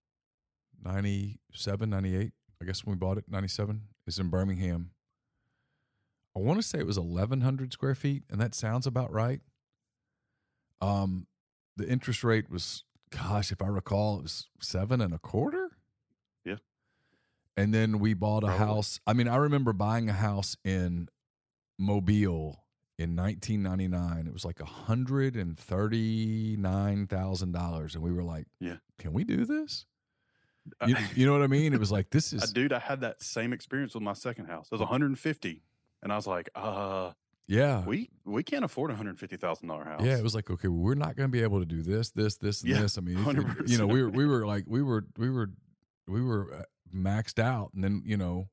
97, 98, I guess when we bought it, 97, is in Birmingham. I want to say it was 1,100 square feet, and that sounds about right. The interest rate was, gosh, if I recall, it was 7.25%. Yeah. And then we bought a house. I mean, I remember buying a house in Mobile in 1999. It was like $139,000, and we were like, "Yeah, can we do this?" You know what I mean? It was like, this is. Dude, I had that same experience with my second house. It was 150, and I was like, yeah, we can't afford $150,000 house." Yeah, it was like, okay, well, we're not going to be able to do this, and this. I mean, 100%. we were like, we were maxed out, and then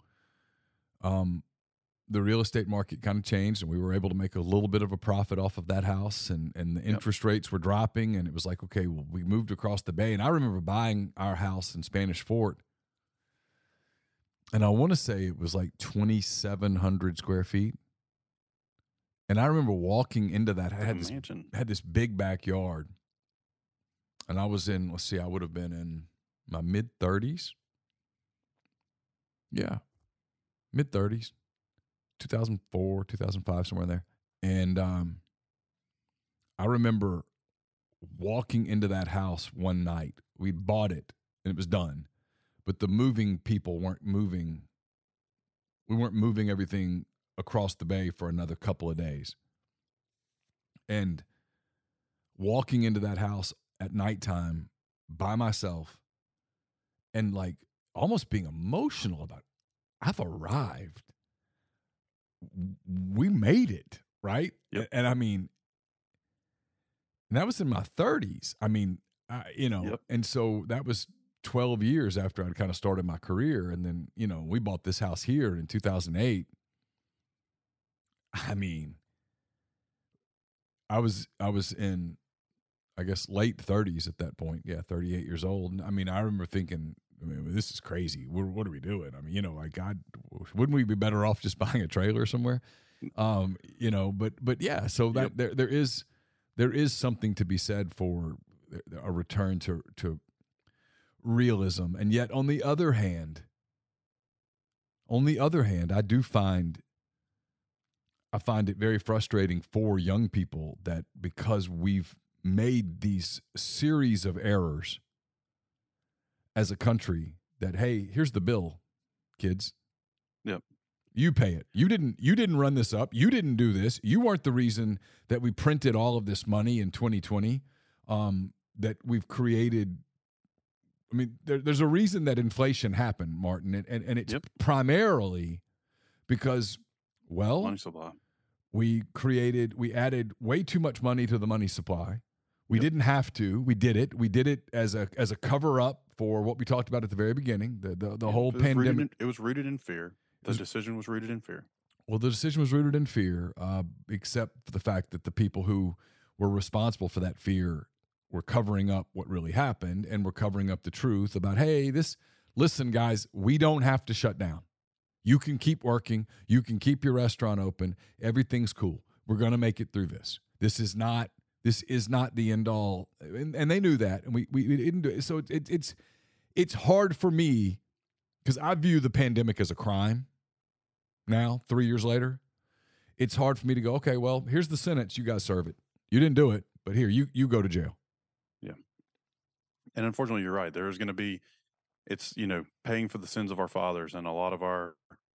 the real estate market kind of changed, and we were able to make a little bit of a profit off of that house, and the interest rates were dropping, and it was like, okay, well, we moved across the bay. And I remember buying our house in Spanish Fort, and I want to say it was like 2,700 square feet. And I remember walking into that. I had this big backyard, and I was in, I would have been in my mid-30s. Yeah, mid-30s. 2004, 2005, somewhere in there. And I remember walking into that house one night. We bought it and it was done, but the moving people weren't moving. We weren't moving everything across the bay for another couple of days. And walking into that house at nighttime by myself and like almost being emotional about it. I've arrived. We made it, right? Yep. And I mean, and that was in my 30s. I mean, Yep. and so that was 12 years after I'd kind of started my career. And then, we bought this house here in 2008. I mean, I was in, I guess, late 30s at that point. Yeah, 38 years old. And I mean, I remember thinking, this is crazy. What are we doing? I mean, like, God, wouldn't we be better off just buying a trailer somewhere? But yeah, so that there is something to be said for a return to realism. And yet on the other hand, I find it very frustrating for young people that because we've made these series of errors as a country that, hey, here's the bill, kids. Yep. You pay it. You didn't run this up. You didn't do this. You weren't the reason that we printed all of this money in 2020, that we've created. I mean, there's a reason that inflation happened, Martin, and it's primarily because, well, money supply. We added way too much money to the money supply. We didn't have to. We did it. We did it as a cover up for what we talked about at the very beginning. The whole pandemic. It was rooted in fear. The decision was rooted in fear. Well, the decision was rooted in fear, except for the fact that the people who were responsible for that fear were covering up what really happened, and were covering up the truth about, hey, listen, guys, we don't have to shut down. You can keep working. You can keep your restaurant open. Everything's cool. We're going to make it through this. This is not the end all. And they knew that, and we didn't do it. So it's hard for me because I view the pandemic as a crime. Now, 3 years later, it's hard for me to go, okay, well, here's the sentence. You guys serve it. You didn't do it, but here, you go to jail. Yeah. And unfortunately, you're right. There's going to be, it's, paying for the sins of our fathers. And a lot of our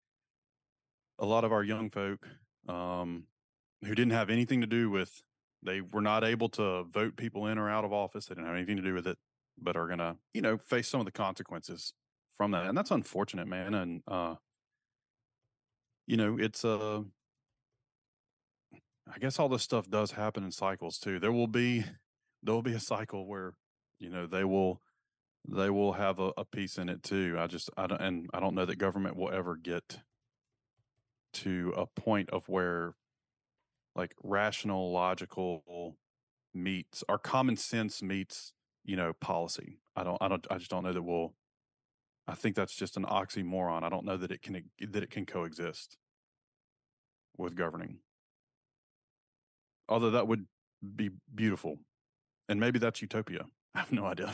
young folk who didn't have anything to do with, they were not able to vote people in or out of office. They didn't have anything to do with it, but are going to, face some of the consequences from that. And that's unfortunate, man. And, it's I guess all this stuff does happen in cycles too. There will be a cycle where, they will have a piece in it too. I don't know that government will ever get to a point of where like rational, logical meets, or common sense meets, policy. I just don't know that I think that's just an oxymoron. I don't know that it can coexist with governing. Although that would be beautiful. And maybe that's utopia. I have no idea.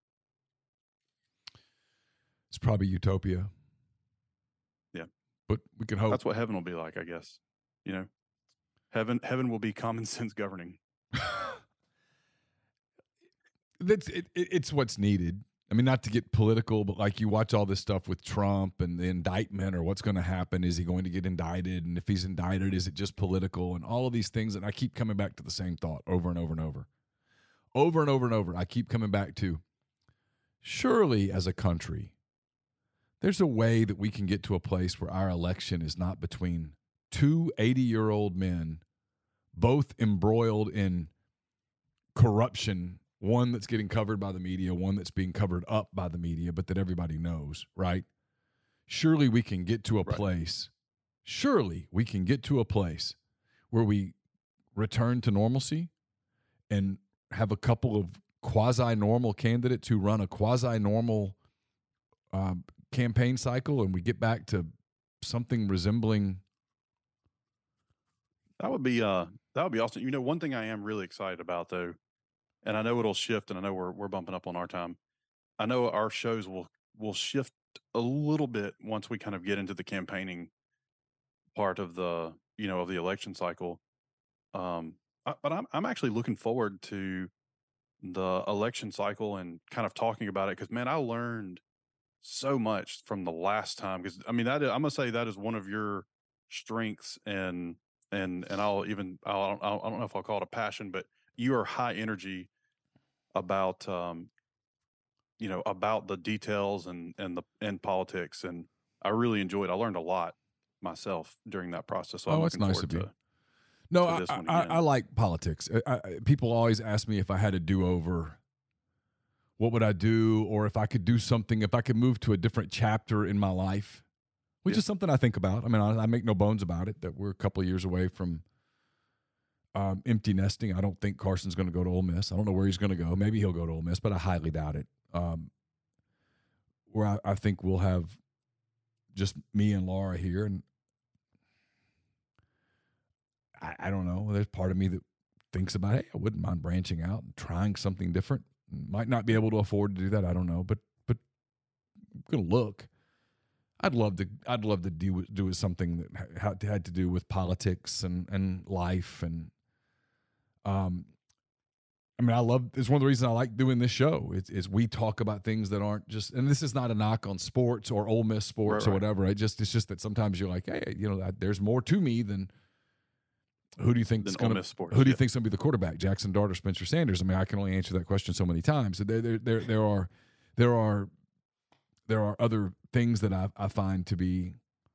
It's probably utopia. Yeah. But we can hope. That's what heaven will be like, I guess. Heaven will be common sense governing. It's what's needed. I mean, not to get political, but like you watch all this stuff with Trump and the indictment, or what's going to happen. Is he going to get indicted? And if he's indicted, is it just political? And all of these things. And I keep coming back to the same thought over and over and over. Over and over and over. I keep coming back to, surely as a country, there's a way that we can get to a place where our election is not between two 80-year-old men, both embroiled in corruption, one that's getting covered by the media, one that's being covered up by the media, but that everybody knows, right? Surely we can get to a place, where we return to normalcy and have a couple of quasi-normal candidates who run a quasi-normal campaign cycle, and we get back to something resembling. That would be awesome. One thing I am really excited about though, and I know it'll shift, and I know we're bumping up on our time. I know our shows will shift a little bit once we kind of get into the campaigning part of the of the election cycle. But I'm actually looking forward to the election cycle and kind of talking about it, because man, I learned so much from the last time. Because I mean, I'm gonna say that is one of your strengths, and I don't know if I'll call it a passion, but you are high energy about about the details and politics, and I really enjoyed. I learned a lot myself during that process. So I'm it's looking nice forward of you. to No, this one I again. like politics. People always ask me if I had a do-over, what would I do, or if I could do something, if I could move to a different chapter in my life, which is something I think about. I mean, I make no bones about it that we're a couple of years away from empty nesting. I don't think Carson's going to go to Ole Miss. I don't know where he's going to go. Maybe he'll go to Ole Miss, but I highly doubt it. Where I think we'll have just me and Laura here, and I don't know. There's part of me that thinks about, hey, I wouldn't mind branching out and trying something different. Might not be able to afford to do that. I don't know, but I'm gonna look. I'd love to do something that had to do with politics and life, and I mean, it's one of the reasons I like doing this show. Is we talk about things that aren't just, and this is not a knock on sports or Ole Miss sports or whatever. It's just that sometimes you're like, hey, there's more to me than who do you think is going to who do you think's going to be the quarterback? Jackson Dart or Spencer Sanders? I mean, I can only answer that question so many times. There are other things that I find to be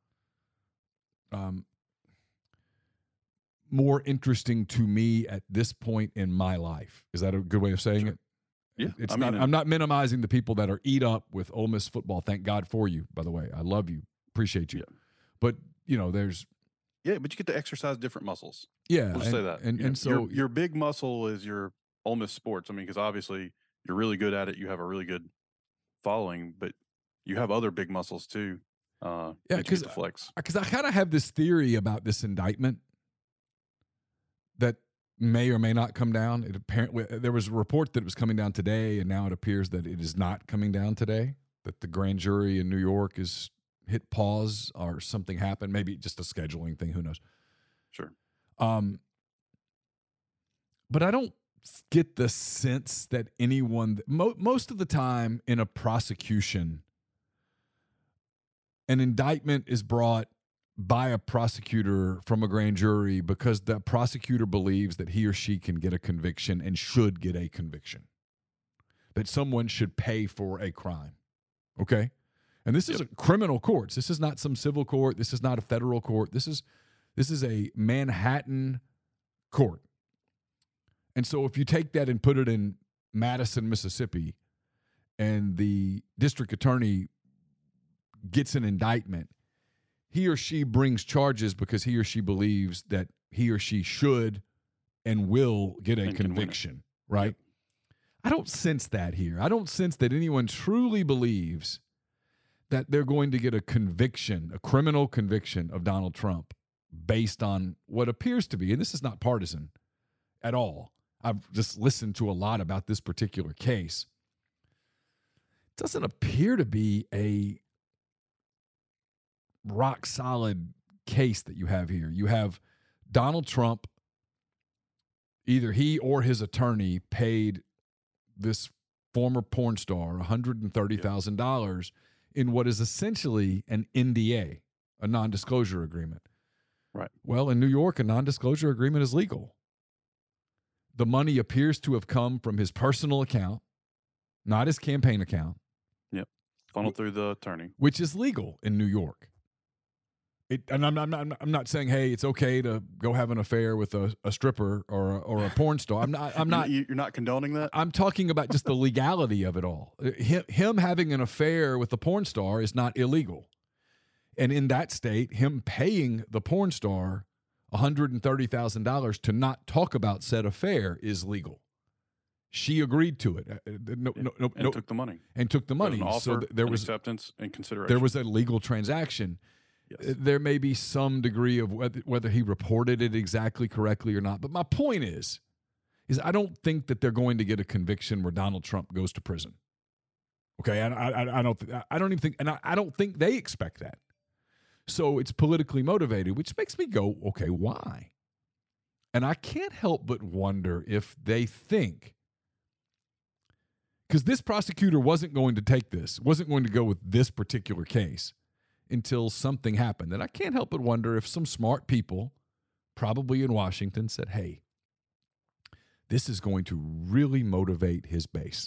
more interesting to me at this point in my life. Is that a good way of saying it? Yeah, I'm not minimizing the people that are eat up with Ole Miss football. Thank God for you, by the way. I love you, appreciate you. Yeah. But there's. Yeah, but you get to exercise different muscles. Yeah, we'll just say that. And so your big muscle is your Ole Miss sports. I mean, because obviously you're really good at it. You have a really good following, but you have other big muscles too. Because I kind of have this theory about this indictment that may or may not come down. There was a report that it was coming down today, and now it appears that it is not coming down today. That the grand jury in New York is hit pause or something happened. Maybe just a scheduling thing. Who knows? Sure. But I don't get the sense that anyone, most of the time in a prosecution, an indictment is brought by a prosecutor from a grand jury because the prosecutor believes that he or she can get a conviction and should get a conviction, that someone should pay for a crime. Okay? And this is a criminal courts. This is not some civil court. This is not a federal court. This is a Manhattan court. And so if you take that and put it in Madison, Mississippi, and the district attorney gets an indictment, he or she brings charges because he or she believes that he or she should and will get a conviction, right? Yep. I don't sense that here. I don't sense that anyone truly believes that they're going to get a conviction, a criminal conviction of Donald Trump based on what appears to be, and this is not partisan at all. I've just listened to a lot about this particular case. It doesn't appear to be a rock solid case that you have here. You have Donald Trump, either he or his attorney paid this former porn star $130,000 in what is essentially an NDA, a non-disclosure agreement. Right. Well, in New York, a non-disclosure agreement is legal. The money appears to have come from his personal account, not his campaign account. Yep. Funneled through the attorney. Which is legal in New York. And I'm not saying, hey, it's okay to go have an affair with a stripper or a porn star. I'm not. You're not condoning that? I'm talking about just the legality of it all. Him having an affair with a porn star is not illegal. And in that state, him paying the porn star $130,000 to not talk about said affair is legal. She agreed to it. And took the money. And took the money. There was an offer, so there was acceptance and consideration. There was a legal transaction. Yes. There may be some degree of whether he reported it exactly correctly or not. But my point is I don't think that they're going to get a conviction where Donald Trump goes to prison. Okay, I don't even think, and I don't think they expect that. So it's politically motivated, which makes me go, okay, why? And I can't help but wonder if they think Because this prosecutor wasn't going to take this, wasn't going to go with this particular case until something happened. And I can't help but wonder if some smart people, probably in Washington, said, hey, this is going to really motivate his base.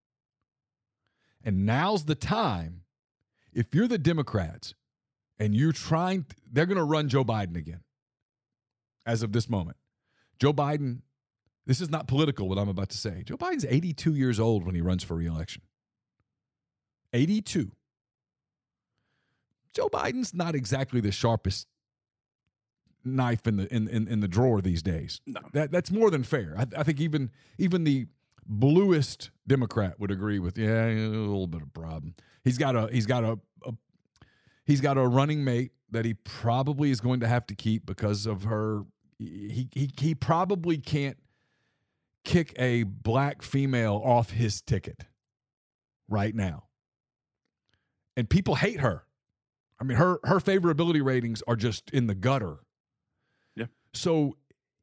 And now's the time, if you're the Democrats and you're trying, they're going to run Joe Biden again as of this moment. Joe Biden, this is not political what I'm about to say. Joe Biden's 82 years old when he runs for re-election. 82. Joe Biden's not exactly the sharpest knife in the drawer these days. No. That's more than fair. I think even the bluest Democrat would agree with, yeah, a little bit of problem. He's got a running mate that he probably is going to have to keep because of her. He probably can't kick a black female off his ticket right now. And people hate her. I mean, her favorability ratings are just in the gutter. Yeah. So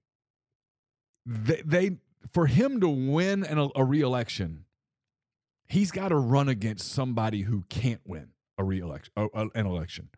they for him to win a re-election, he's got to run against somebody who can't win an election.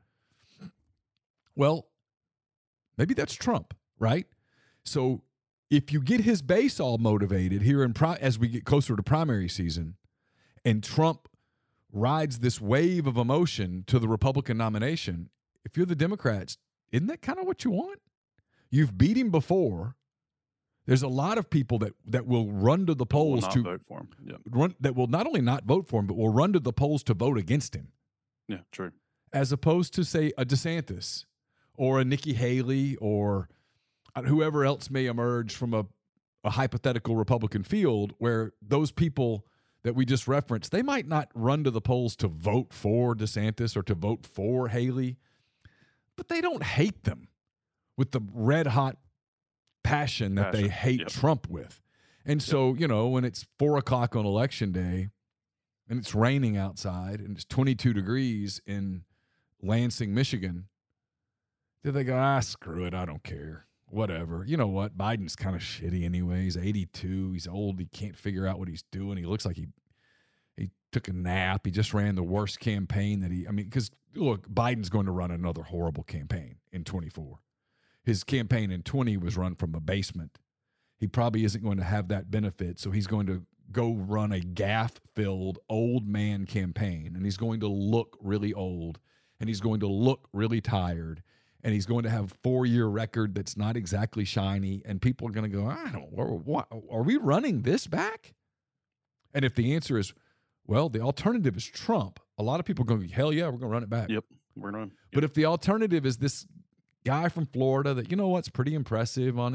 Well, maybe that's Trump, right? So if you get his base all motivated here as we get closer to primary season, and Trump rides this wave of emotion to the Republican nomination, if you're the Democrats, isn't that kind of what you want? You've beat him before. There's a lot of people that will run to the polls to vote for him. Yeah. That will not only not vote for him, but will run to the polls to vote against him. Yeah, true. As opposed to, say, a DeSantis or a Nikki Haley or whoever else may emerge from a hypothetical Republican field, where those people that we just referenced, they might not run to the polls to vote for DeSantis or to vote for Haley, but they don't hate them with the red hot passion that they hate Trump with. And so, when it's 4:00 on election day and it's raining outside and it's 22 degrees in Lansing, Michigan, do they go, screw it, I don't care. Whatever. You know what? Biden's kind of shitty anyway. He's 82. He's old. He can't figure out what he's doing. He looks like he took a nap. He just ran the worst campaign because look, Biden's going to run another horrible campaign in 24. His campaign in 20 was run from a basement. He probably isn't going to have that benefit, so he's going to go run a gaffe-filled old man campaign, and he's going to look really old, and he's going to look really tired, and he's going to have a 4-year record that's not exactly shiny, and people are going to go, what, are we running this back? And if the answer is, well, the alternative is Trump, a lot of people are going to go, hell yeah, we're going to run it back. Yep, we're going. Yep. But if the alternative is this guy from Florida that, what's pretty impressive on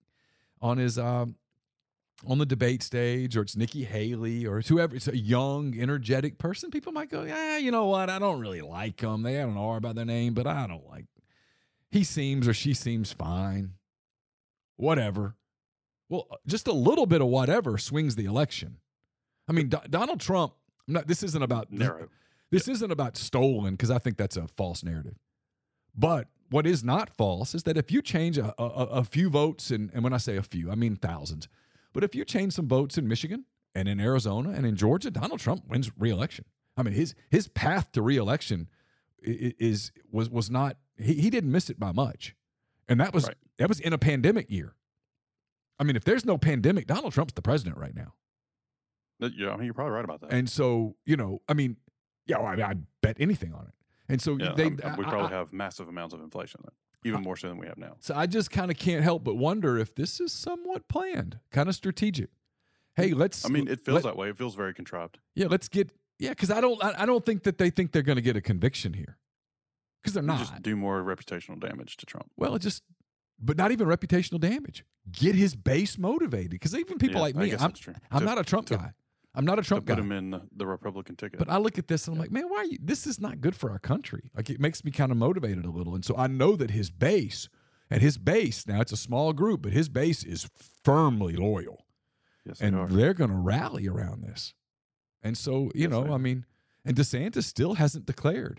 the debate stage, or it's Nikki Haley, or it's whoever, it's a young, energetic person, people might go, you know what, I don't really like them. They have an R by their name, but I don't like he seems or she seems fine. Whatever. Well, just a little bit of whatever swings the election. I mean, Donald Trump, this isn't about narrow. This isn't about stolen, because I think that's a false narrative. But what is not false is that if you change a few votes, and when I say a few, I mean thousands, but if you change some votes in Michigan and in Arizona and in Georgia, Donald Trump wins re-election. I mean, his path to re-election was not, he didn't miss it by much. And that was in a pandemic year. I mean, if there's no pandemic, Donald Trump's the president right now. Yeah, I mean, you're probably right about that. And so, I'd bet anything on it. And so we probably have massive amounts of inflation, even more so than we have now. So I just kind of can't help but wonder if this is somewhat planned, kind of strategic. Hey, it feels that way. It feels very contrived. Yeah, because I don't think that they think they're going to get a conviction here, because they're not. Just do more reputational damage to Trump. Well, but not even reputational damage. Get his base motivated, because even people like me, I'm not a Trump guy. I'm not a Trump guy. Put him in the Republican ticket. But I look at this and I'm like, man, this is not good for our country. Like, it makes me kind of motivated a little. And so I know that his base, now it's a small group, but his base is firmly loyal. Yes, they're going to rally around this. And so, and DeSantis still hasn't declared.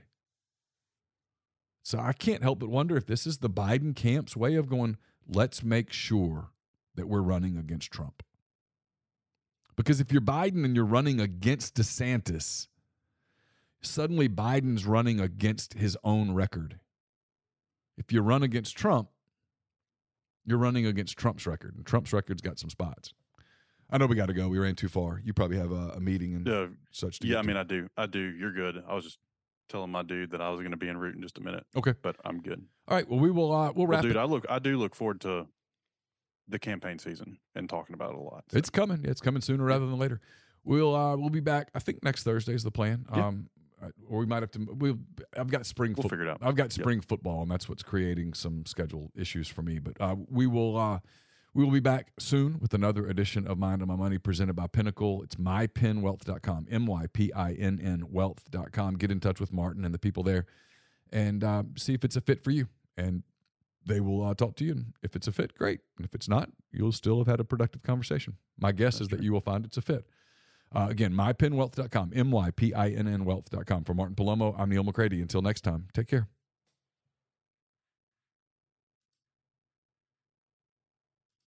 So I can't help but wonder if this is the Biden camp's way of going, let's make sure that we're running against Trump. Because if you're Biden and you're running against DeSantis, suddenly Biden's running against his own record. If you run against Trump, you're running against Trump's record, and Trump's record's got some spots. I know we got to go. We ran too far. You probably have a meeting and such. Yeah, I mean, I do. You're good. I was just telling my dude that I was going to be en route in just a minute. Okay, but I'm good. All right. Well, we'll wrap. Dude, I do look forward to the campaign season and talking about it a lot. So. It's coming. It's coming sooner rather than later. We'll be back. I think next Thursday is the plan. Yeah. Or we might have to. I've got spring. We'll figure it out. I've got spring football, and that's what's creating some schedule issues for me. But we will be back soon with another edition of Mind on My Money presented by Pinnacle. It's mypinnwealth.com, MYPINN wealth.com. Get in touch with Martin and the people there, and see if it's a fit for you. And they will talk to you. And if it's a fit, great. And if it's not, you'll still have had a productive conversation. My guess is that you will find it's a fit. Again, mypinnwealth.com, MYPINN wealth.com. For Martin Palomo, I'm Neil McCready. Until next time, take care.